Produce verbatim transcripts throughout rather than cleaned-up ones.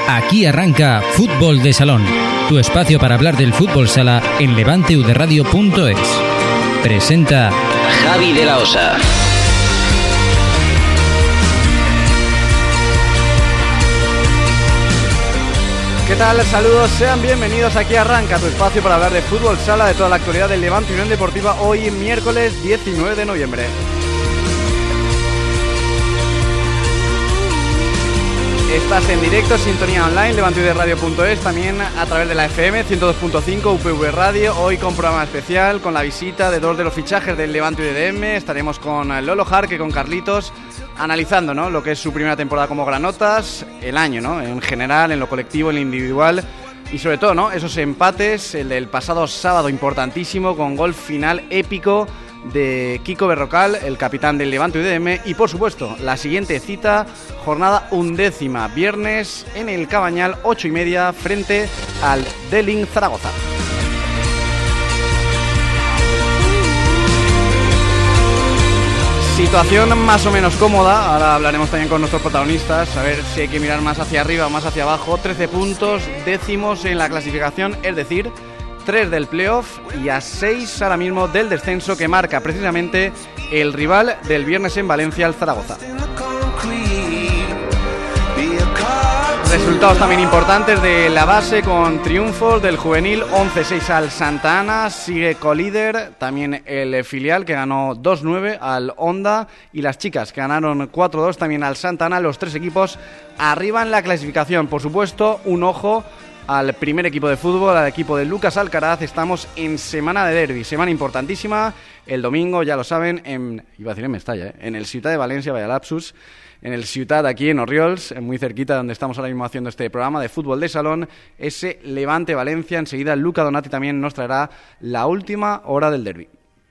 Aquí arranca Fútbol de Salón, tu espacio para hablar del fútbol sala en levante u de radio punto es. Presenta Javi de la Osa. ¿Qué tal? Saludos, sean bienvenidos. Aquí arranca tu espacio para hablar de fútbol sala, de toda la actualidad del Levante Unión Deportiva, hoy miércoles diecinueve de noviembre. Estás en directo, sintonía online, levante u de radio punto es, también a través de la F M ciento dos punto cinco, U P V Radio, hoy con programa especial, con la visita de dos de los fichajes del Levante U D M. Estaremos con Lolo Jarque, con Carlitos, analizando, ¿no?, lo que es su primera temporada como granotas, el año, ¿no?, en general, en lo colectivo, en lo individual, y sobre todo, ¿no?, esos empates, el del pasado sábado importantísimo, con gol final épico de Kiko Berrocal, el capitán del Levante U D M, y por supuesto la siguiente cita, jornada undécima, viernes en el Cabañal, ocho y media, frente al Delin Zaragoza. Situación más o menos cómoda, ahora hablaremos también con nuestros protagonistas, a ver si hay que mirar más hacia arriba o más hacia abajo. Trece puntos, décimos en la clasificación, es decir, tres del playoff y a seis ahora mismo del descenso, que marca precisamente el rival del viernes en Valencia, el Zaragoza. Resultados también importantes de la base, con triunfos del juvenil, once seis al Santa Ana, sigue colíder, también el filial que ganó dos nueve al Honda, y las chicas que ganaron cuatro dos también al Santa Ana. Los tres equipos arriba en la clasificación. Por supuesto, un ojo al primer equipo de fútbol, al equipo de Lucas Alcaraz. Estamos en semana de derbi, semana importantísima. El domingo, ya lo saben, en, iba a decir en Mestalla, ¿eh? en el Ciutat de Valencia, vaya lapsus, en el Ciutat, aquí en Orriols, muy cerquita donde estamos ahora mismo haciendo este programa de fútbol de salón, ese Levante Valencia. Enseguida Luca Donati también nos traerá la última hora del derbi.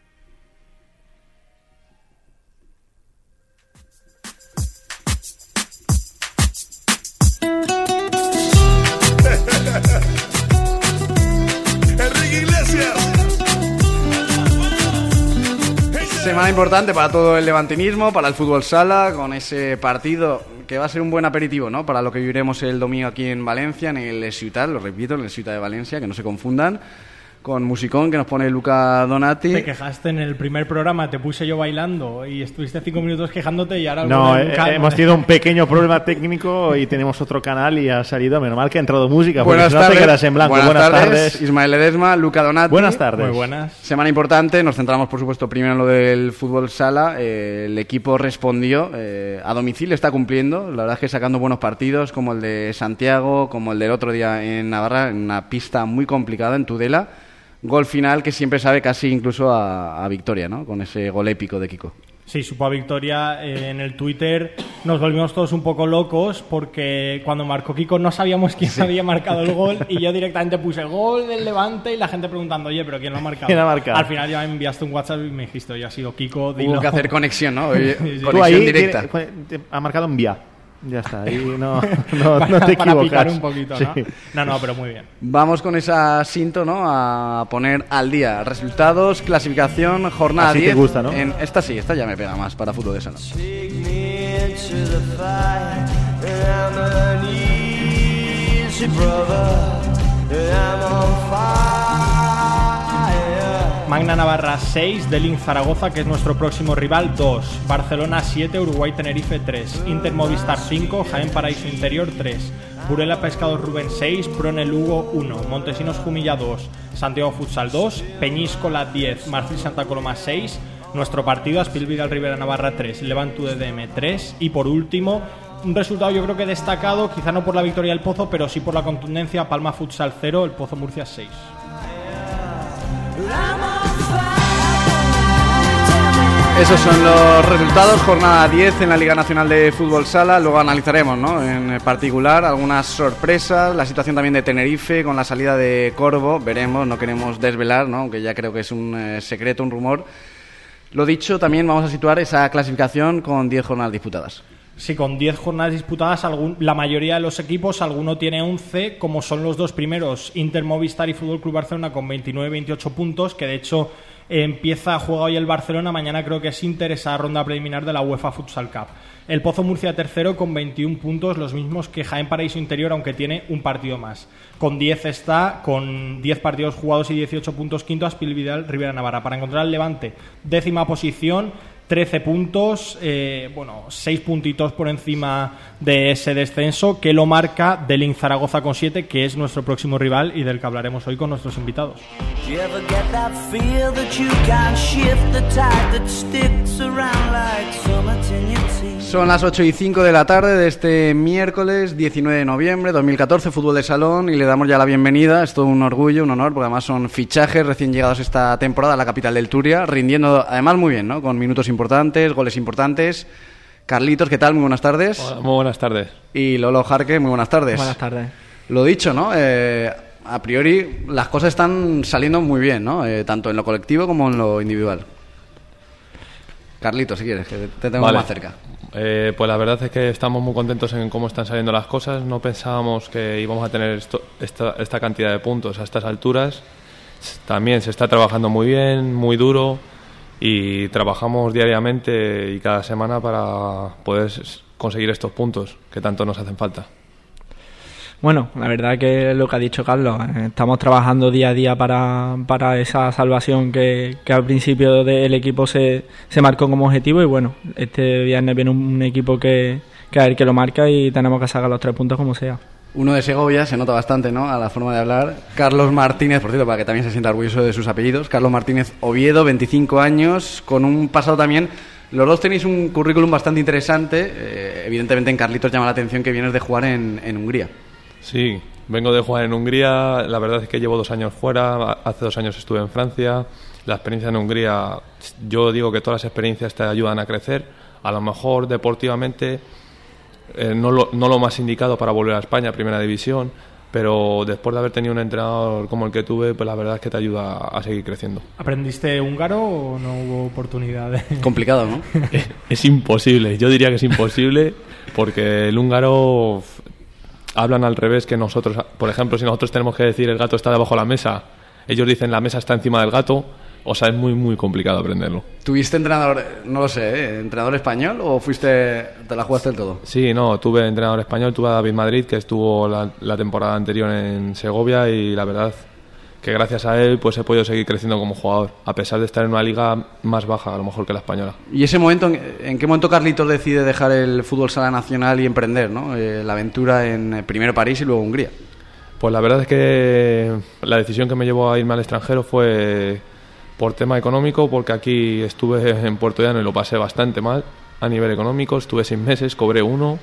Semana importante para todo el levantinismo, para el fútbol sala, con ese partido que va a ser un buen aperitivo, ¿no?, para lo que viviremos el domingo aquí en Valencia, en el Ciutat, lo repito, en el Ciutat de Valencia, que no se confundan, con musicón que nos pone Luca Donati. Te quejaste en el primer programa, te puse yo bailando y estuviste cinco minutos quejándote y ahora... No, eh, hemos tenido un pequeño problema técnico y tenemos otro canal y ha salido, menos mal que ha entrado música. Buenas tardes, no te quedas en blanco. Buenas, buenas tardes, tardes, Ismael Ledesma, Luca Donati. Buenas tardes. Muy buenas. Semana importante, nos centramos por supuesto primero en lo del fútbol sala. Eh, el equipo respondió, eh, a domicilio está cumpliendo, la verdad es que sacando buenos partidos, como el de Santiago, como el del otro día en Navarra, en una pista muy complicada, en Tudela. Gol final que siempre sabe casi incluso a, a victoria, ¿no?, con ese gol épico de Kiko. Sí, supo a victoria. Eh, en el Twitter nos volvimos todos un poco locos porque cuando marcó Kiko no sabíamos quién sí. había marcado el gol, y yo directamente puse gol del Levante y la gente preguntando, oye, ¿pero quién lo ha marcado? ¿Quién ha marcado? Al final ya me enviaste un WhatsApp y me dijiste, oye, ha sido Kiko, dilo. Hubo que hacer conexión, ¿no? Oye, sí, sí. conexión Tú ahí directa. Tiene, ha marcado un vía. Ya está, ahí no, no, para, no te equivocas. Para picar un poquito, ¿no? Sí. No, no, pero muy bien. Vamos con esa cinta, ¿no?, a poner al día resultados, clasificación, jornada Así diez. te gusta, ¿no? En, esta sí, esta ya me pega más para fútbol de salón. Magna Navarra seis, Delin Zaragoza, que es nuestro próximo rival, dos. Barcelona siete, Uruguay Tenerife tres. Inter Movistar cinco, Jaén Paraíso Interior tres. Burela Pescados Rubén seis, Prone Lugo uno. Montesinos Jumilla dos. Santiago Futsal dos. Peñíscola diez, Marfil Santa Coloma seis. Nuestro partido, Aspil Rivera Navarra tres, Levante U D M tres. Y por último, un resultado yo creo que destacado, quizá no por la victoria del Pozo, pero sí por la contundencia, Palma Futsal cero, el Pozo Murcia seis. Esos son los resultados, jornada diez en la Liga Nacional de Fútbol Sala. Luego analizaremos, ¿no?, en particular algunas sorpresas, la situación también de Tenerife con la salida de Corvo, veremos, no queremos desvelar, ¿no?, aunque ya creo que es un eh, secreto, un rumor. Lo dicho, también vamos a situar esa clasificación con diez jornadas disputadas. Sí, con diez jornadas disputadas, algún, la mayoría de los equipos, alguno tiene once, como son los dos primeros, Inter Movistar y Fútbol Club Barcelona, con veintinueve veintiocho puntos, que de hecho empieza, juega hoy el Barcelona, mañana creo que es Inter, esa ronda preliminar de la UEFA Futsal Cup. El Pozo Murcia tercero con veintiún puntos, los mismos que Jaén Paraíso Interior, aunque tiene un partido más. Con diez está, con diez partidos jugados y dieciocho puntos quinto, Aspil Vidal, Rivera Navarra. Para encontrar el Levante, décima posición, trece puntos, eh, bueno, seis puntitos por encima de ese descenso, que lo marca Delin Zaragoza con siete, que es nuestro próximo rival y del que hablaremos hoy con nuestros invitados. Son las ocho y cinco de la tarde de este miércoles diecinueve de noviembre de dos mil catorce, fútbol de salón, y le damos ya la bienvenida. Es todo un orgullo, un honor, porque además son fichajes recién llegados esta temporada a la capital del Turia, rindiendo además muy bien, ¿no? Con minutos importantes, goles importantes. Carlitos, ¿qué tal? Muy buenas tardes. Hola, muy buenas tardes. Y Lolo Jarque, muy buenas tardes. Buenas tardes. Lo dicho, ¿no? Eh, a priori las cosas están saliendo muy bien, ¿no? Eh, tanto en lo colectivo como en lo individual. Carlitos, si quieres, que te tengo vale. más cerca. Eh, pues la verdad es que estamos muy contentos en cómo están saliendo las cosas. No pensábamos que íbamos a tener esto, esta, esta cantidad de puntos a estas alturas. También se está trabajando muy bien, muy duro, y trabajamos diariamente y cada semana para poder conseguir estos puntos que tanto nos hacen falta. Bueno, la verdad que lo que ha dicho Carlos, eh, estamos trabajando día a día para, para esa salvación que, que al principio del equipo se, se marcó como objetivo, y bueno, este viernes viene un, un equipo que, que a ver que lo marca y tenemos que sacar los tres puntos como sea. Uno de Segovia, se nota bastante, ¿no?, a la forma de hablar. Carlos Martínez, por cierto, para que también se sienta orgulloso de sus apellidos. Carlos Martínez Oviedo, veinticinco años, con un pasado también. Los dos tenéis un currículum bastante interesante. Eh, evidentemente en Carlitos llama la atención que vienes de jugar en, en Hungría. Sí, vengo de jugar en Hungría. La verdad es que llevo dos años fuera. Hace dos años estuve en Francia. La experiencia en Hungría, yo digo que todas las experiencias te ayudan a crecer. A lo mejor deportivamente eh, no, lo, no lo más indicado para volver a España, Primera División, pero después de haber tenido un entrenador como el que tuve, pues la verdad es que te ayuda a seguir creciendo. ¿Aprendiste húngaro o no hubo oportunidad de...? Complicado, ¿no? es, es imposible, yo diría que es imposible, porque el húngaro hablan al revés que nosotros. Por ejemplo, si nosotros tenemos que decir el gato está debajo de la mesa, ellos dicen la mesa está encima del gato. O sea, es muy muy complicado aprenderlo. ¿Tuviste entrenador, no lo sé, ¿eh? entrenador español o fuiste, te la jugaste del todo? Sí, no, tuve entrenador español, tuve a David Madrid, que estuvo la, la temporada anterior en Segovia, y la verdad que gracias a él pues he podido seguir creciendo como jugador, a pesar de estar en una liga más baja a lo mejor que la española. ¿Y ese momento, en qué momento Carlitos decide dejar el fútbol sala nacional y emprender, ¿no? eh, la aventura en primero París y luego Hungría? Pues la verdad es que la decisión que me llevó a irme al extranjero fue por tema económico, porque aquí estuve en Puerto Llano y lo pasé bastante mal a nivel económico. Estuve seis meses, cobré uno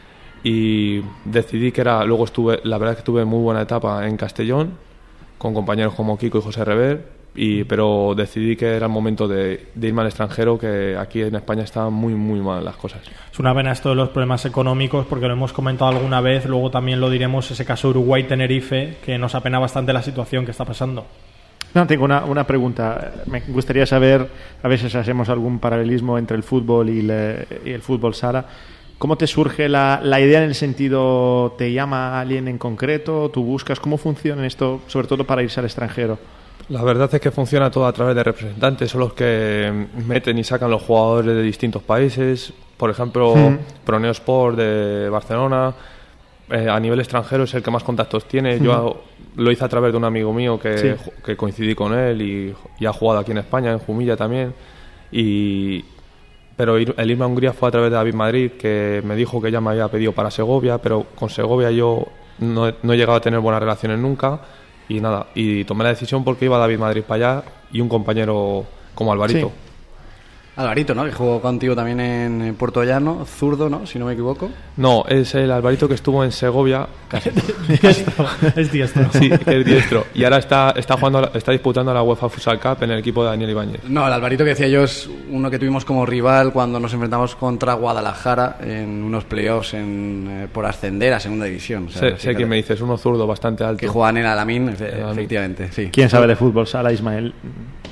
y decidí que era... Luego estuve, la verdad es que tuve muy buena etapa en Castellón con compañeros como Kiko y José Rever, y, pero decidí que era el momento de, de irme al extranjero, que aquí en España estaban muy muy mal las cosas. Es una pena esto de los problemas económicos, porque lo hemos comentado alguna vez, luego también lo diremos, ese caso Uruguay-Tenerife, que nos apena bastante la situación que está pasando. No, tengo una, una pregunta. Me gustaría saber, a veces hacemos algún paralelismo entre el fútbol y, le, y el fútbol sala. ¿Cómo te surge la, la idea en el sentido, te llama alguien en concreto, tú buscas? ¿Cómo funciona esto, sobre todo para irse al extranjero? La verdad es que funciona todo a través de representantes, son los que meten y sacan los jugadores de distintos países. Por ejemplo, mm. Proneo Sport de Barcelona, eh, a nivel extranjero es el que más contactos tiene. Mm. Yo lo hice a través de un amigo mío que, sí. que coincidí con él y, y ha jugado aquí en España, en Jumilla también. Y, pero ir, el irme a Hungría fue a través de David Madrid, que me dijo que ya me había pedido para Segovia, pero con Segovia yo no, no he llegado a tener buenas relaciones nunca. Y nada, y tomé la decisión porque iba David Madrid para allá y un compañero como Alvarito. Sí. Alvarito, ¿no? Que jugó contigo también en Puerto Llano, zurdo, ¿no? Si no me equivoco. No, es el Alvarito que estuvo en Segovia. Casi. diestro, es diestro. Sí, es diestro. Y ahora está, está jugando, está disputando la UEFA Futsal Cup en el equipo de Daniel Ibáñez. No, el Alvarito que decía yo es uno que tuvimos como rival cuando nos enfrentamos contra Guadalajara en unos playoffs en, eh, por ascender a segunda división. O sea, sé sé quién me dices, uno zurdo bastante alto. Que juegan en Alamín, efectivamente, sí. ¿Quién sabe de fútbol sala, Ismael?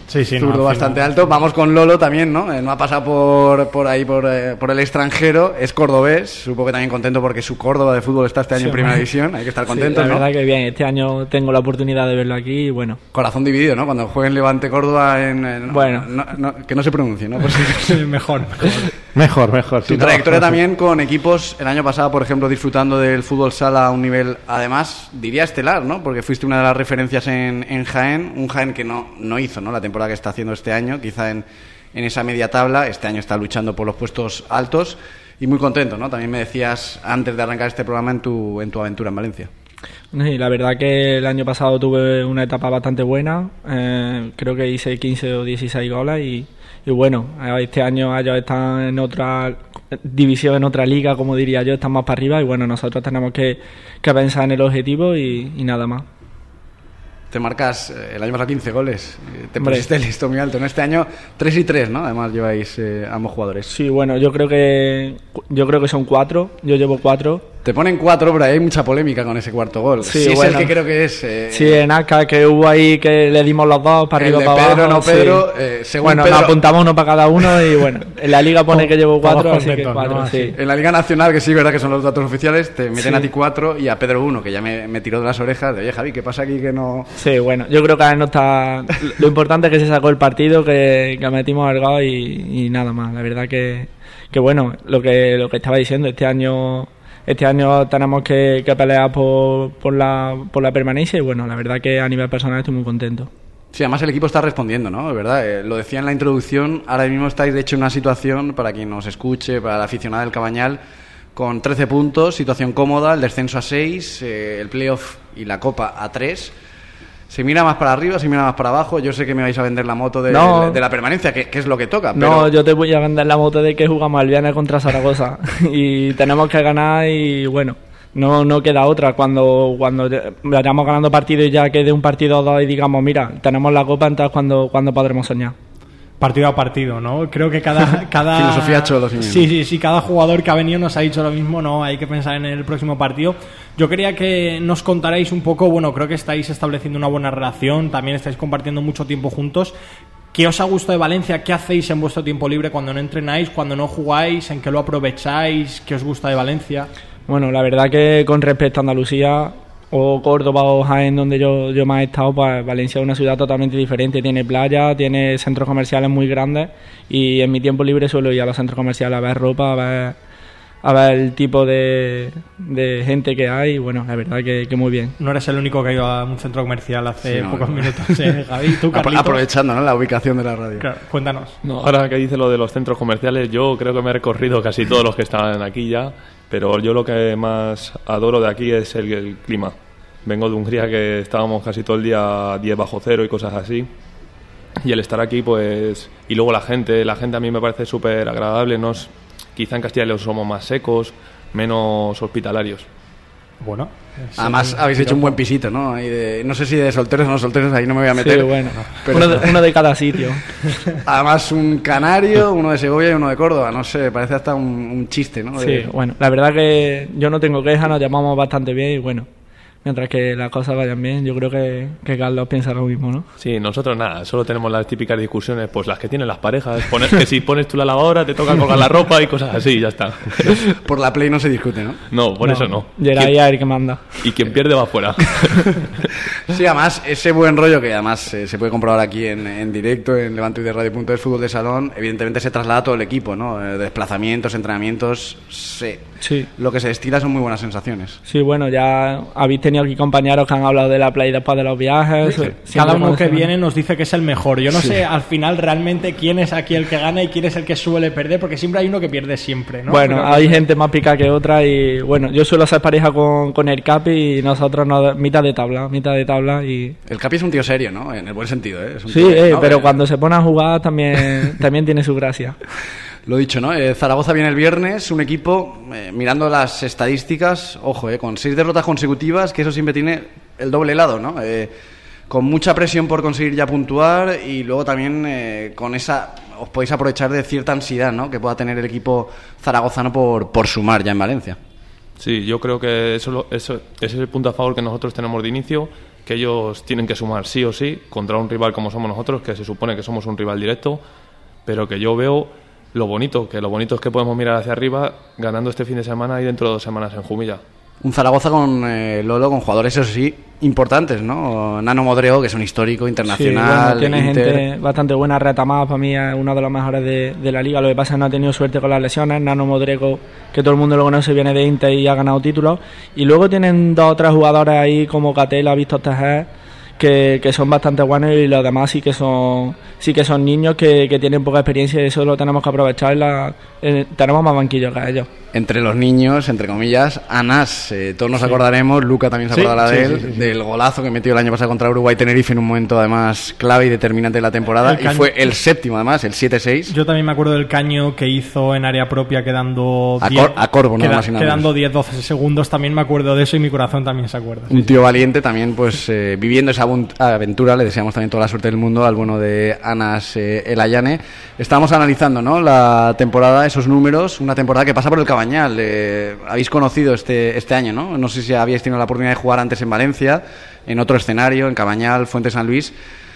Sí, sí, zurdo no, bastante no. alto. Vamos con Lolo también, ¿no? Eh, no ha pasado por, por ahí, por, eh, por el extranjero. Es cordobés. Supongo que también contento porque su Córdoba de fútbol está este año Sí, en Primera hombre. División. Hay que estar Sí, contentos, la ¿no? verdad que bien, este año tengo la oportunidad de verlo aquí y bueno. Corazón dividido, ¿no? Cuando jueguen Levante Córdoba en... en- Bueno. no- no- que no se pronuncie, ¿no? Por si- mejor, mejor. Mejor, mejor. Tu sí, no, trayectoria no, también con equipos, el año pasado, por ejemplo, disfrutando del fútbol sala a un nivel, además, diría estelar, ¿no? Porque fuiste una de las referencias en, en Jaén, un Jaén que no, no hizo, ¿no? La temporada que está haciendo este año, quizá en, en esa media tabla, este año está luchando por los puestos altos y muy contento, ¿no? También me decías antes de arrancar este programa en tu, en tu aventura en Valencia. Sí, la verdad que el año pasado tuve una etapa bastante buena, eh, creo que hice quince o dieciséis goles y, y bueno, este año ellos están en otra división, en otra liga, como diría yo, están más para arriba y bueno, nosotros tenemos que, que pensar en el objetivo y, y nada más. Te marcas eh, el año pasado quince goles, eh, te Hombre. pusiste listo muy alto, ¿no? Este año tres y tres, ¿no? Además lleváis eh, ambos jugadores. Sí, bueno, yo creo que yo creo que son cuatro, yo llevo cuatro. Te ponen cuatro, pero ahí hay mucha polémica con ese cuarto gol. Sí, Sí, es bueno. el que creo que es... eh, Sí, en Asca, que hubo ahí que le dimos los dos para el arriba de para Pedro, abajo. no Pedro, eh, según bueno, Pedro- nos apuntamos uno para cada uno y bueno, en la liga pone que llevo Todos cuatro, así que contentos, cuatro, ¿no? sí. Así. En la Liga Nacional, que sí, verdad que son los datos oficiales, te meten Sí. a ti cuatro y a Pedro uno, que ya me, me tiró de las orejas. De, oye, Javi, ¿qué pasa aquí que no...? Sí, bueno, yo creo que ahora no está. Lo importante es que se sacó el partido, que, que metimos el gol y, y nada más. La verdad que, que bueno, lo que lo que estaba diciendo, este año este año tenemos que, que pelear por, por, la, por la permanencia y bueno, la verdad que a nivel personal estoy muy contento. Sí, además el equipo está respondiendo, ¿no? De verdad, eh, lo decía en la introducción, ahora mismo estáis de hecho en una situación, para quien nos escuche, para la aficionada del Cabañal, con trece puntos, situación cómoda, el descenso a seis, eh, el playoff y la Copa a tres. Se mira más para arriba, se mira más para abajo. Yo sé que me vais a vender la moto de, No. de la permanencia, que, que es lo que toca. No, Pero yo te voy a vender la moto de que jugamos el viernes contra Zaragoza y tenemos que ganar y bueno, no no queda otra. Cuando cuando vayamos ganando partidos y ya quede un partido o dos y digamos, mira, tenemos la copa, entonces cuando, cuando podremos soñar. Partido a partido, ¿no? Creo que cada... cada Filosofía Cholo, sí. Sí, sí, sí, cada jugador que ha venido nos ha dicho lo mismo, ¿no? Hay que pensar en el próximo partido. Yo quería que nos contarais un poco, bueno, creo que estáis estableciendo una buena relación, también estáis compartiendo mucho tiempo juntos. ¿Qué os ha gustado de Valencia? ¿Qué hacéis en vuestro tiempo libre cuando no entrenáis, cuando no jugáis? ¿En qué lo aprovecháis? ¿Qué os gusta de Valencia? Bueno, la verdad que con respecto a Andalucía o Córdoba o Jaén, donde yo, yo más he estado, pues Valencia es una ciudad totalmente diferente. Tiene playa, tiene centros comerciales muy grandes y en mi tiempo libre suelo ir a los centros comerciales a ver ropa, a ver, a ver el tipo de, de gente que hay y bueno, la verdad que, que muy bien. No eres el único que ha ido a un centro comercial hace Sí, no, pocos no. minutos, ¿eh, Javi? ¿Tú, apro- Carlito? aprovechando, ¿no? La ubicación de la radio. Claro, cuéntanos. No, ahora que dice lo de los centros comerciales, yo creo que me he recorrido casi todos los que están aquí ya, pero yo lo que más adoro de aquí es el, el clima. Vengo de Hungría, que estábamos casi todo el día diez bajo cero y cosas así, y el estar aquí, pues, y luego la gente, la gente a mí me parece súper agradable. Nos, quizá en Castilla y León somos más secos, menos hospitalarios. Bueno. es Además, un- habéis hecho un buen pisito, ¿no? Ahí de- no sé si de solteros o no solteros, ahí no me voy a meter. Sí, bueno, pero- uno, de, uno de cada sitio. Además, un canario, uno de Segovia y uno de Córdoba. No sé, parece hasta un, un chiste, ¿no? Sí, De- bueno, la verdad que yo no tengo quejas, nos llamamos bastante bien y bueno, mientras que las cosas vayan bien, yo creo que, que Carlos piensa lo mismo, ¿no? Sí, nosotros nada, solo tenemos las típicas discusiones, pues las que tienen las parejas, poner que si pones tú la lavadora te toca colgar la ropa y cosas así, ya está. Por la Play no se discute, ¿no? No, por eso no. Geray Quien- es el que manda. Y quien pierde va fuera. Sí, además, ese buen rollo que además eh, se puede comprobar aquí en, en directo en levante u de radio punto es, fútbol de salón, evidentemente se traslada a todo el equipo, ¿no? Eh, desplazamientos, entrenamientos, sí. Sí. Lo que se destila son muy buenas sensaciones. Sí, bueno, ya habéis tenido aquí compañeros que han hablado de la play después de los viajes. Cada Siempre uno cuando que se- viene nos dice que es el mejor. Yo no sé al final realmente quién es aquí el que gana y quién es el que suele perder, porque siempre hay uno que pierde siempre, ¿no? Bueno, Pero- hay gente más pica que otra y bueno, yo suelo ser pareja con, con el Capi y nosotros no, mitad de tabla, mitad de tabla y... El Capi es un tío serio, ¿no? En el buen sentido, ¿eh? Es un Sí, tío, eh, ¿no? pero Eh, cuando se pone a jugar también, también tiene su gracia. Lo dicho, ¿no? Eh, Zaragoza viene el viernes, un equipo, eh, mirando las estadísticas, ojo, eh, con seis derrotas consecutivas, que eso siempre tiene el doble lado, ¿no? Eh, con mucha presión por conseguir ya puntuar y luego también eh, con esa, os podéis aprovechar de cierta ansiedad, ¿no? Que pueda tener el equipo zaragozano por, por sumar ya en Valencia. Sí, yo creo que eso, lo- eso ese es el punto a favor que nosotros tenemos de inicio, que ellos tienen que sumar sí o sí contra un rival como somos nosotros, que se supone que somos un rival directo, pero que yo veo lo bonito, que lo bonito es que podemos mirar hacia arriba ganando este fin de semana y dentro de dos semanas en Jumilla. Un Zaragoza con eh, Lolo, con jugadores, eso sí, importantes, ¿no? Nano Modrego, que es un histórico internacional. Sí, bueno, tiene Inter... gente bastante buena, retamada, para mí es uno de los mejores de, de la liga. Lo que pasa es que no ha tenido suerte con las lesiones. Nano Modrego, que todo el mundo lo conoce, viene de Inter y ha ganado títulos. Y luego tienen dos o tres jugadores ahí como Catela, Víctor Tejer, que, que son bastante buenos, y los demás sí que son sí que son niños que, que tienen poca experiencia, y eso lo tenemos que aprovechar. La, eh, tenemos más banquillos que ellos. Entre los niños, entre comillas, Anas, eh, todos nos sí. acordaremos, Luca también se sí, acordará sí, de él, sí, sí, sí. del golazo que metió el año pasado contra Uruguay Tenerife en un momento además clave y determinante de la temporada, caño... y fue el séptimo además, el siete seis. Yo también me acuerdo del caño que hizo en área propia quedando a, Cor a Corvo, no queda, más y nada quedando diez doce segundos, también me acuerdo de eso y mi corazón también se acuerda. Un tío valiente también, pues eh, viviendo esa aventura. Le deseamos también toda la suerte del mundo al bueno de Anas eh, Elayane. Estábamos analizando, ¿no?, la temporada, esos números, una temporada que pasa por el Cabañal. Eh, habéis conocido este, este año, ¿no? No sé si habíais tenido la oportunidad de jugar antes en Valencia, en otro escenario, en Cabañal, Fuente San Luis.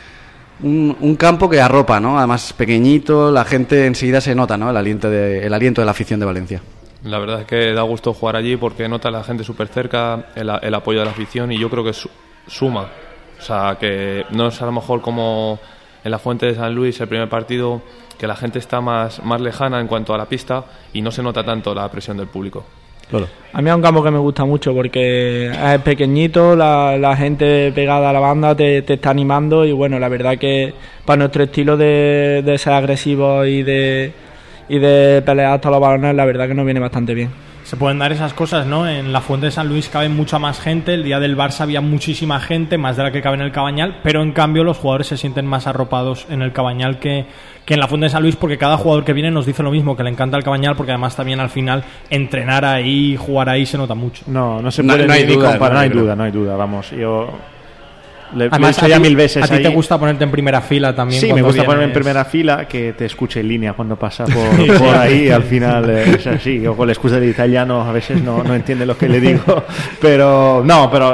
Un, un campo que arropa, ¿no? Además pequeñito, la gente enseguida se nota, ¿no?, el aliento de, el aliento de la afición de Valencia. La verdad es que da gusto jugar allí porque nota a la gente súper cerca, el, el apoyo de la afición, y yo creo que su, suma. O sea, que no es a lo mejor como en la Fuente de San Luis el primer partido, que la gente está más, más lejana en cuanto a la pista y no se nota tanto la presión del público. Claro. A mí es un campo que me gusta mucho porque es pequeñito, la, la gente pegada a la banda te, te está animando, y bueno, la verdad que para nuestro estilo de, de ser agresivos y de, y de pelear hasta los balones, la verdad que nos viene bastante bien. Se pueden dar esas cosas, ¿no? En la Fuente de San Luis cabe mucha más gente, el día del Barça había muchísima gente, más de la que cabe en el Cabañal, pero en cambio los jugadores se sienten más arropados en el Cabañal que, que en la Fuente de San Luis, porque cada jugador que viene nos dice lo mismo, que le encanta el Cabañal, porque además también al final entrenar ahí, jugar ahí se nota mucho. No, no se no, puede no hay ni duda, comparar, no, no hay creo. duda, no hay duda, vamos, yo... Le, Además, lo he dicho ya ti, mil veces. A ti ahí. te gusta ponerte en primera fila también. Sí, me gusta vienes... ponerme en primera fila, que te escuche en línea cuando pasa por, por ahí. Al final eh, es así. Yo con la excusa del italiano a veces no, no entiende lo que le digo. Pero no, pero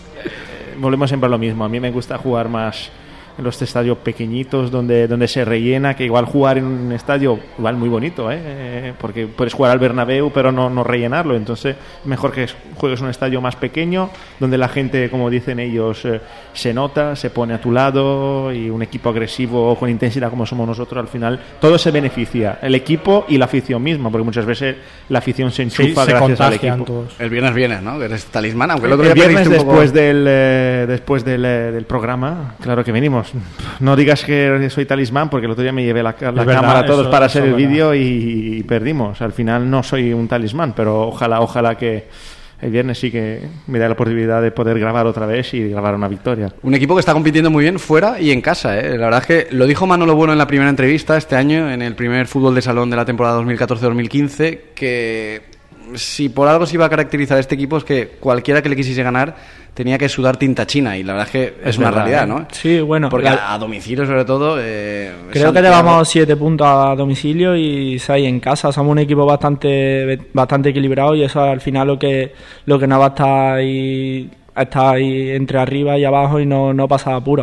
eh, volvemos siempre a lo mismo. A mí me gusta jugar más en los estadios pequeñitos donde, donde se rellena, que igual jugar en un estadio igual muy bonito, ¿eh? Porque puedes jugar al Bernabéu pero no, no rellenarlo, entonces mejor que juegues en un estadio más pequeño donde la gente, como dicen ellos, eh, se nota, se pone a tu lado, y un equipo agresivo con intensidad como somos nosotros, al final todo se beneficia, el equipo y la afición misma, porque muchas veces la afición se enchufa sí, gracias se al equipo. todos. El viernes viene, ¿no? Que eres talismán, aunque el otro El día viernes perdiste un después, poco... del, eh, después del, eh, del programa, claro que venimos. No digas que soy talismán, porque el otro día me llevé la, la verdad, cámara a todos eso, para eso hacer el es vídeo y, y perdimos. Al final no soy un talismán, pero ojalá, ojalá que el viernes sí que me dé la posibilidad de poder grabar otra vez y grabar una victoria. Un equipo que está compitiendo muy bien fuera y en casa, ¿eh? La verdad es que lo dijo Manolo Bueno en la primera entrevista este año, en el primer fútbol de salón de la temporada dos mil catorce dos mil quince, que si por algo se iba a caracterizar este equipo es que cualquiera que le quisiese ganar tenía que sudar tinta china, y la verdad es que es, es una verdad, realidad, ¿no? Sí, bueno. Porque la... a, a domicilio, sobre todo... Eh, Creo que llevamos siete puntos a domicilio y seis en casa. Somos un equipo bastante bastante equilibrado, y eso al final lo que lo que nos va a estar ahí, estar ahí entre arriba y abajo y no, no pasar apuros.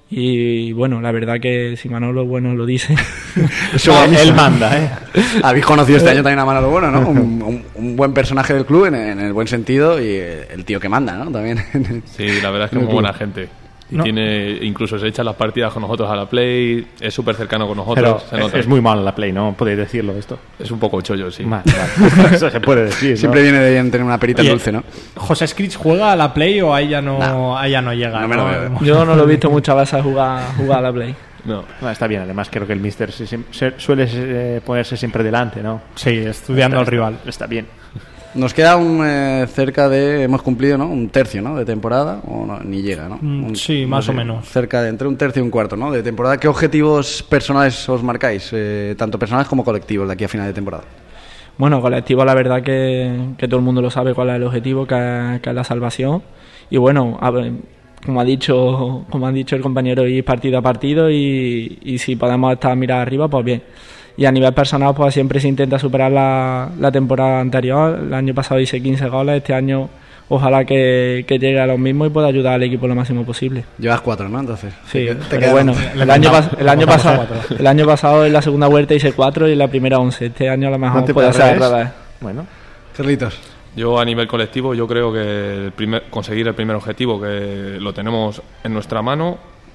Y bueno, la verdad que si Manolo Bueno lo dice, eso él manda, ¿eh? Habéis conocido este año también a Manolo Bueno, ¿no? Un, un, un buen personaje del club en, en el buen sentido, y el tío que manda, ¿no? También. Sí, la verdad es que es muy buena gente. Y no. tiene, incluso se echa las partidas con nosotros a la Play, es súper cercano con nosotros. Pero se es, es muy malo la Play, ¿no? Podéis decirlo esto. Es un poco chollo, sí. Vale, vale. Eso se puede decir, ¿no? Siempre viene de bien tener una perita Oye, dulce, ¿no? ¿José Scritch juega a la Play o ahí ya no, no. ahí ya no llega? No me lo veo. Yo no lo he visto muchas veces jugar, jugar a la Play. No. No, está bien, además creo que el míster se, se, suele eh, ponerse siempre delante, ¿no? Sí, estudiando está, al rival. Está bien. Nos queda un eh, cerca de, hemos cumplido, ¿no? Un tercio, ¿no? De temporada, o no, ni llega, ¿no? Un, sí, más no sé, o menos. Cerca de entre un tercio y un cuarto, ¿no? De temporada. ¿Qué objetivos personales os marcáis? Eh, tanto personales como colectivos de aquí a final de temporada. Bueno, colectivo, la verdad que, que todo el mundo lo sabe cuál es el objetivo, que es, que es la salvación. Y bueno, a ver, como ha dicho como ha dicho el compañero, ir partido a partido, y, y si podemos estar a mirar arriba, pues bien. Y a nivel personal, pues siempre se intenta superar la, la temporada anterior. El año pasado hice quince goles, este año ojalá que, que llegue a los mismos y pueda ayudar al equipo lo máximo posible. Llevas cuatro, ¿no? Entonces. Sí, te, te pero quedan... bueno, el año, pas- el, año pasado, el año pasado en la segunda vuelta hice cuatro y en la primera once. Este año a lo mejor ¿No puede ser al revés. Bueno. Carlitos. Yo a nivel colectivo yo creo que el primer, conseguir el primer objetivo, que lo tenemos en nuestra mano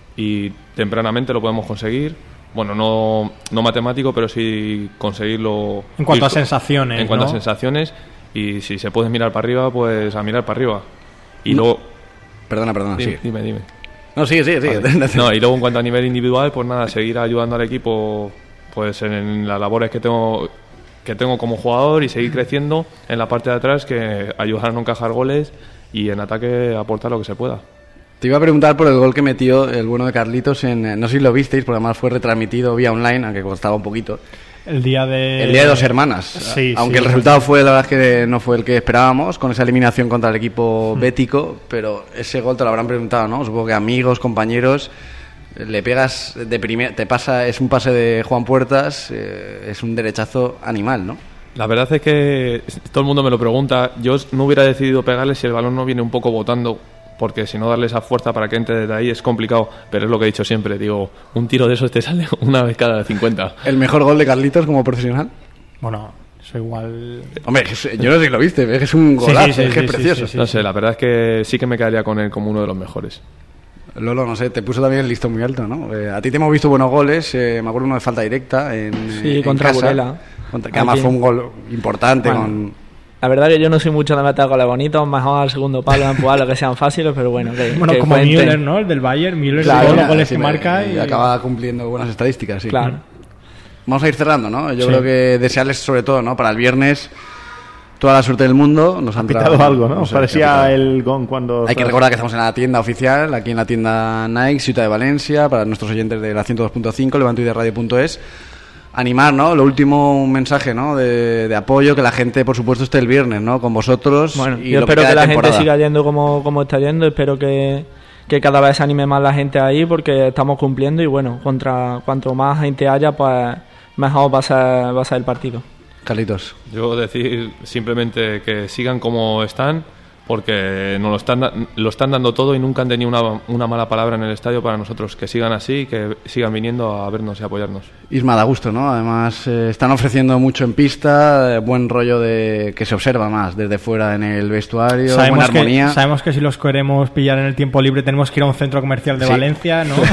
y tempranamente lo podemos conseguir. Bueno, no, no matemático, pero sí conseguirlo. En cuanto ir, a sensaciones. En cuanto ¿no? a sensaciones. Y si se puede mirar para arriba, pues a mirar para arriba. Y luego. Perdona, perdona, Dime, sigue. dime, dime. No, sigue, sigue, sigue. Vale. No, y luego en cuanto a nivel individual, pues nada, seguir ayudando al equipo pues en las labores que tengo que tengo como jugador y seguir creciendo en la parte de atrás, que ayudar a no encajar goles y en ataque aportar lo que se pueda. Te iba a preguntar por el gol que metió el bueno de Carlitos en, no sé si lo visteis, porque además fue retransmitido vía online, aunque costaba un poquito. El día de... El día de dos hermanas. Sí, aunque sí, el resultado fue, la verdad es que no fue el que esperábamos, con esa eliminación contra el equipo Mm. bético, pero ese gol te lo habrán preguntado, ¿no? Supongo que amigos, compañeros, le pegas de primer, te pasa, es un pase de Juan Puertas, eh, es un derechazo animal, ¿no? La verdad es que todo el mundo me lo pregunta. Yo no hubiera decidido pegarle si el balón no viene un poco botando, porque si no darle esa fuerza para que entre desde ahí es complicado, pero es lo que he dicho siempre, digo, un tiro de esos te sale una vez cada cincuenta. ¿El mejor gol de Carlitos como profesional? Bueno, eso igual... Hombre, yo no sé si lo viste, es que es un Sí, golazo, sí, sí, es que sí, es sí, precioso. sí, sí. No sé, la verdad es que sí que me quedaría con él como uno de los mejores. Lolo, no sé, te puso también el listón muy alto, ¿no? Eh, a ti te hemos visto buenos goles, eh, me acuerdo uno de falta directa en, Sí, en contra casa, Burela. contra, que además Aquí. fue un gol importante. Bueno. con La verdad que yo no soy mucho de meter goles bonitos, mejor al segundo palo empujar lo que sean fáciles, pero bueno, que, Bueno, que como cuenten. Müller, ¿no? El del Bayern, Müller, Claro, todos los Mira, goles sí, que me- marca y... y acaba cumpliendo buenas estadísticas, sí. Claro. Vamos a ir cerrando, ¿no? Yo Sí. creo que desearles sobre todo, ¿no? Para el viernes toda la suerte del mundo. Nos han Pitado traído- algo, ¿no? sé, Parecía ha pitado. el gong cuando... Hay que recordar que estamos en la tienda oficial, aquí en la tienda Nike, Ciudad de Valencia, para nuestros oyentes de la ciento dos punto cinco, levantoideradio punto es. Animar, ¿no? Lo último, un mensaje, ¿no? De, de apoyo, que la gente, por supuesto, esté el viernes, ¿no? Con vosotros. Bueno, y yo lo espero queda que de la gente temporada. siga yendo como, como está yendo, espero que, que cada vez se anime más la gente ahí porque estamos cumpliendo y bueno, contra cuanto más gente haya, pues mejor va a ser, va a ser el partido. Carlitos. Yo decir simplemente que sigan como están, porque nos lo están, da- lo están dando todo y nunca han tenido una, una mala palabra en el estadio para nosotros. Que sigan así y que sigan viniendo a vernos y apoyarnos. Isma, da gusto, ¿no? Además, eh, están ofreciendo mucho en pista, eh, buen rollo de que se observa más desde fuera en el vestuario, buena Sabemos armonía. que, sabemos que si los queremos pillar en el tiempo libre tenemos que ir a un centro comercial de Sí. Valencia, ¿no?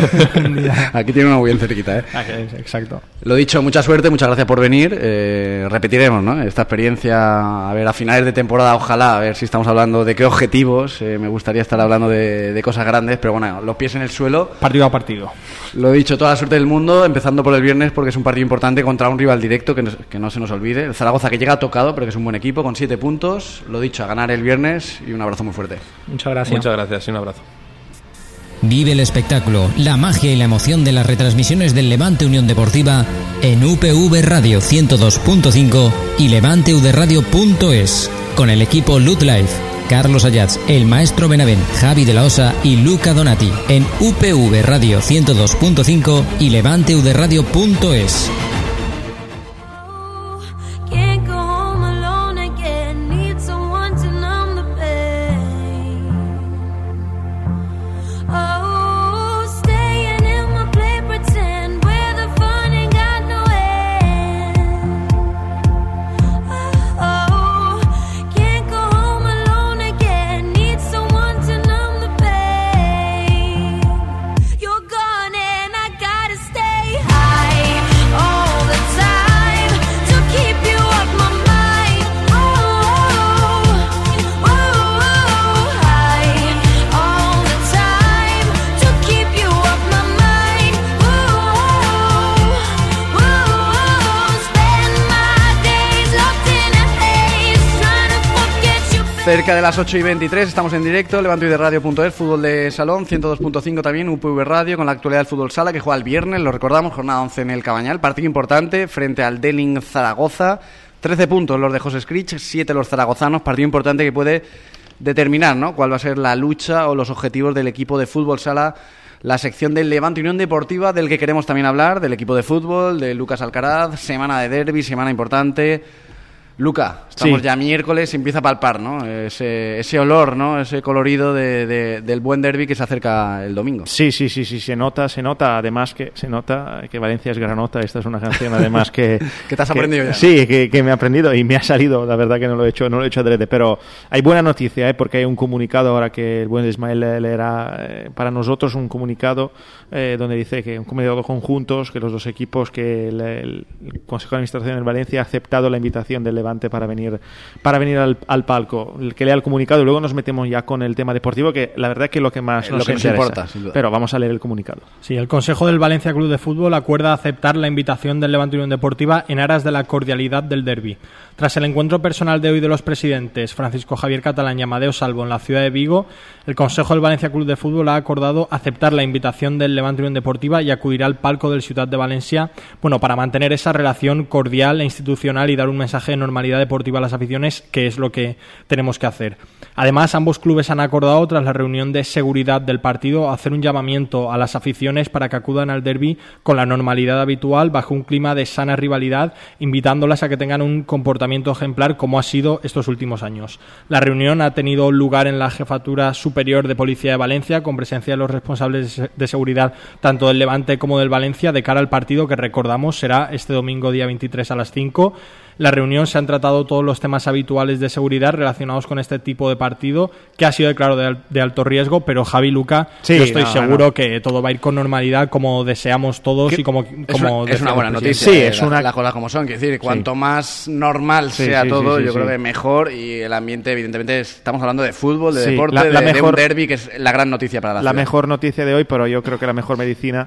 Aquí tiene uno muy bien cerquita, ¿eh? Ah, que es- Exacto. Lo dicho, mucha suerte, muchas gracias por venir. Eh, repetiremos, ¿no? Esta experiencia, a ver, a finales de temporada, ojalá, a ver si estamos hablando de qué objetivos. Eh, me gustaría estar hablando de, de cosas grandes, pero bueno, los pies en el suelo. Partido a partido. Lo dicho, toda la suerte del mundo, empezando por el viernes, porque es un partido importante contra un rival directo, que no, que no se nos olvide. El Zaragoza, que llega tocado, pero que es un buen equipo, con siete puntos. Lo dicho, a ganar el viernes y un abrazo muy fuerte. Muchas gracias. Muchas gracias y un abrazo. Vive el espectáculo, la magia y la emoción de las retransmisiones del Levante Unión Deportiva en U P V Radio ciento dos punto cinco y levanteuderadio punto es, con el equipo Lut Life, Carlos Ayats, el maestro Benavent, Javi de la Osa y Luca Donati en U P V Radio ciento dos punto cinco y levanteuderadio punto es. Can't go home alone again. Need someone to numb the pain. Oh, staying in my play, pretend where the fun ain't got no end. Oh, can't go home alone again. Need someone to numb the pain. You're gone and I gotta stay high all the time to keep you off my mind. Oh, oh, oh, high all the time to keep you off my mind. Oh, oh, spend my days locked in a haze, trying to forget you. Cerca de las ocho y veintitrés, estamos en directo, levantoideradio punto es, fútbol de salón, ciento dos punto cinco también, U P V Radio, con la actualidad del fútbol sala, que juega el viernes, lo recordamos, jornada once en el Cabañal, partido importante frente al Delling Zaragoza, trece puntos los de José Scrich, siete los zaragozanos, partido importante que puede determinar, ¿no?, cuál va a ser la lucha o los objetivos del equipo de fútbol sala, la sección del Levante Unión Deportiva, del que queremos también hablar, del equipo de fútbol, de Lucas Alcaraz, semana de derbi, semana importante. Luca, estamos Sí. ya miércoles y empieza a palpar, ¿no? Ese, ese olor, ¿no? Ese colorido de, de, del buen derbi que se acerca el domingo. Sí, sí, sí, sí, se nota, se nota, además que se nota que Valencia es granota. Esta es una canción además que... Que te has aprendido ya, ¿no? Sí, que, que me he aprendido y me ha salido, la verdad que no lo he hecho, no lo he hecho adrede, pero hay buena noticia, ¿eh? Porque hay un comunicado ahora que el buen Ismael leerá eh, para nosotros, un comunicado eh, donde dice que un comunicado conjuntos, que los dos equipos, que el, el Consejo de Administración del Valencia ha aceptado la invitación del Levante para venir para venir al, al palco, el que lea el comunicado y luego nos metemos ya con el tema deportivo, que la verdad que es lo que más Eh, nos lo que nos interesa. importa, sin duda. Pero vamos a leer el comunicado. Sí, el Consejo del Valencia Club de Fútbol acuerda aceptar la invitación del Levante Unión Deportiva en aras de la cordialidad del derbi. Tras el encuentro personal de hoy de los presidentes Francisco Javier Catalán y Amadeo Salvo en la ciudad de Vigo, el Consejo del Valencia Club de Fútbol ha acordado aceptar la invitación del Levante Unión Deportiva y acudirá al palco del Ciutat de Valencia, bueno, para mantener esa relación cordial e institucional y dar un mensaje de normalidad deportiva a las aficiones, que es lo que tenemos que hacer. Además, ambos clubes han acordado, tras la reunión de seguridad del partido, hacer un llamamiento a las aficiones para que acudan al derbi con la normalidad habitual, bajo un clima de sana rivalidad, invitándolas a que tengan un comportamiento ejemplar como ha sido estos últimos años. La reunión ha tenido lugar en la Jefatura Superior de Policía de Valencia, con presencia de los responsables de seguridad tanto del Levante como del Valencia, de cara al partido que, recordamos, será este domingo día veintitrés a las cinco. La reunión se han tratado todos los temas habituales de seguridad relacionados con este tipo de partido, que ha sido declarado de, al- de alto riesgo, pero Javi, Luca, Sí, yo estoy no, seguro no. que todo va a ir con normalidad, como deseamos todos Que- y como, Es como una, es una decía buena el noticia. presidente. Sí, eh, es la- una- las cosas como son. Quiero decir, cuanto más normal Sí, sea sí, todo, sí, sí, yo creo sí. que mejor. Y el ambiente, evidentemente, estamos hablando de fútbol, de Sí, deporte, la- la de, de un mejor- derbi, que es la gran noticia para la, La ciudad. mejor noticia de hoy, pero yo creo que la mejor medicina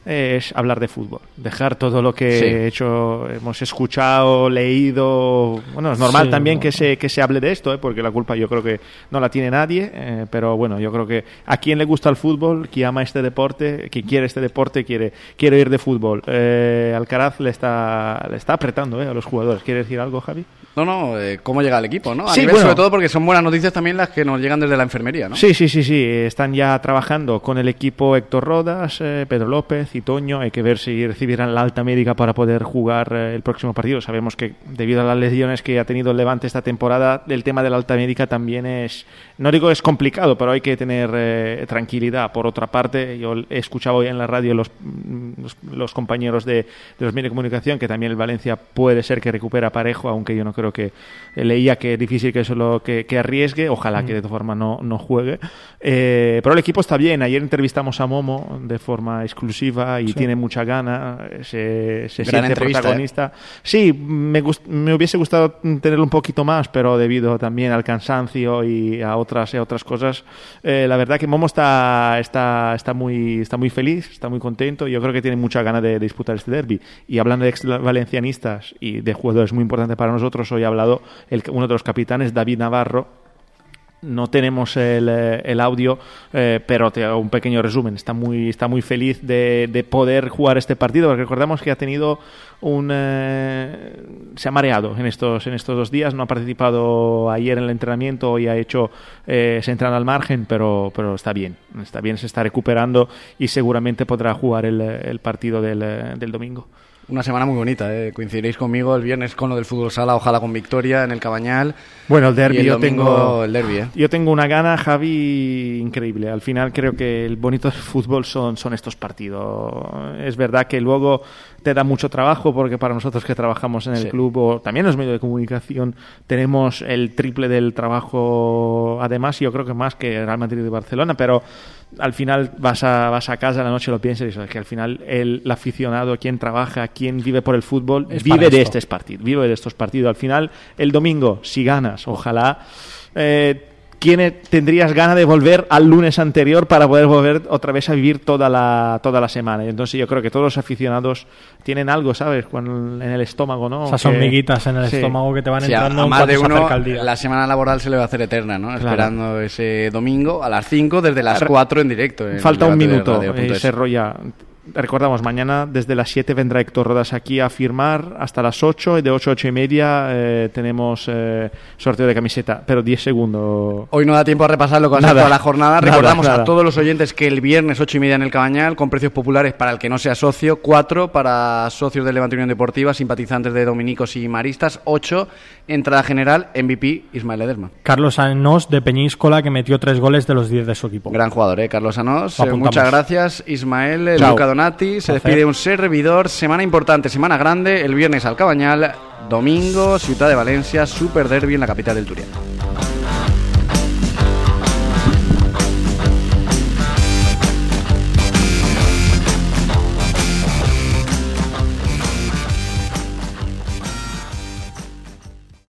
es hablar de fútbol, dejar todo lo que Sí. he hecho, hemos escuchado, leído. Bueno, es normal Sí, también no. que se que se hable de esto, ¿eh? Porque la culpa yo creo que no la tiene nadie, eh, pero bueno, yo creo que a quien le gusta el fútbol, quien ama este deporte, quien quiere este deporte, quiere quiere ir de fútbol. Eh, Alcaraz le está le está apretando, ¿eh? A los jugadores. ¿Quieres decir algo, Javi? No, no, eh, cómo llega el equipo, ¿no? A Sí, nivel, bueno. sobre todo porque son buenas noticias también las que nos llegan desde la enfermería, ¿no? Sí, sí, sí, sí. Están ya trabajando con el equipo Héctor Rodas, eh, Pedro López y Toño. Hay que ver si recibirán la alta médica para poder jugar eh, el próximo partido. Sabemos que debido a las lesiones que ha tenido el Levante esta temporada, el tema de la alta médica también es, no digo es complicado, pero hay que tener eh, tranquilidad. Por otra parte, yo he escuchado hoy en la radio los, los, los compañeros de, de los medios de comunicación que también el Valencia puede ser que recupera Parejo, aunque yo no creo que eh, leía que es difícil que eso lo que, que arriesgue, ojalá que de todas formas no, no juegue. Eh, pero el equipo está bien. Ayer entrevistamos a Momo de forma exclusiva y Sí. tiene mucha gana, se, se Gran siente entrevista, protagonista. Sí, me, gust- me hubiese gustado tenerlo un poquito más, pero debido también al cansancio y a otras, y a otras cosas, eh, la verdad que Momo está, está, está, muy, está muy feliz, está muy contento. Yo creo que tiene mucha gana de, de disputar este derbi. Y hablando de ex valencianistas y de jugadores muy importantes para nosotros, hoy ha hablado el, uno de los capitanes, David Navarro. No tenemos el, eh, el audio, eh, pero te hago un pequeño resumen. Está muy, está muy feliz de, de poder jugar este partido, porque recordamos que ha tenido un... Eh, se ha mareado en estos, en estos dos días, no ha participado ayer en el entrenamiento y ha hecho... Eh, se entran al margen, pero, pero está bien. Está bien, se está recuperando y seguramente podrá jugar el, el partido del, del domingo. Una semana muy bonita, ¿eh? Coincidiréis conmigo el viernes con lo del fútbol sala, ojalá con victoria en el Cabañal. Bueno, el derbi, y el yo domingo tengo el derbi, ¿eh? Yo tengo una gana, Javi, increíble. Al final creo que el bonito del fútbol son, son estos partidos. Es verdad que luego te da mucho trabajo, porque para nosotros que trabajamos en el Sí. club o también en los medios de comunicación tenemos el triple del trabajo, además yo creo que más que Real Madrid y Barcelona, pero al final vas a, vas a casa, a la noche lo piensas y sabes que al final el, el aficionado, quien trabaja, quien vive por el fútbol, Es vive para de esto. estos partidos, vive de estos partidos. Al final, el domingo, si ganas, ojalá, eh, ¿quién tendrías ganas de volver al lunes anterior para poder volver otra vez a vivir toda la, toda la semana? Y entonces yo creo que todos los aficionados tienen algo, ¿sabes? Cuando, en el estómago, ¿no? Esas Que- hormiguitas en el sí. estómago que te van Sí, a, entrando a en más cuanto de se uno acerca el día. la semana laboral se le va a hacer eterna, ¿no? Claro. Esperando ese domingo a las cinco desde las cuatro en directo. en Falta un Debate de minuto Radio punto y es. se rolla. recordamos, mañana desde las siete vendrá Héctor Rodas aquí a firmar hasta las ocho, y de ocho a ocho y media eh, tenemos eh, sorteo de camiseta, pero diez segundos. Hoy no da tiempo a repasar lo que va a ser Nada, toda la jornada. nada, Recordamos nada. a todos los oyentes que el viernes ocho y media en el Cabañal, con precios populares para el que no sea socio, cuatro para socios del Levante Unión Deportiva, simpatizantes de dominicos y maristas, ocho, entrada general, M V P Ismael Ledesma. Carlos Anós de Peñíscola, que metió tres goles de los diez de su equipo. Gran jugador, ¿eh? Carlos Anós. Lo Eh, apuntamos. muchas gracias, Ismael. eh, Chao. Luca Donati. Se Placer. despide un servidor. Semana importante, semana grande. El viernes al Cabañal. Domingo, Ciudad de Valencia, Super Derby en la capital del Turia.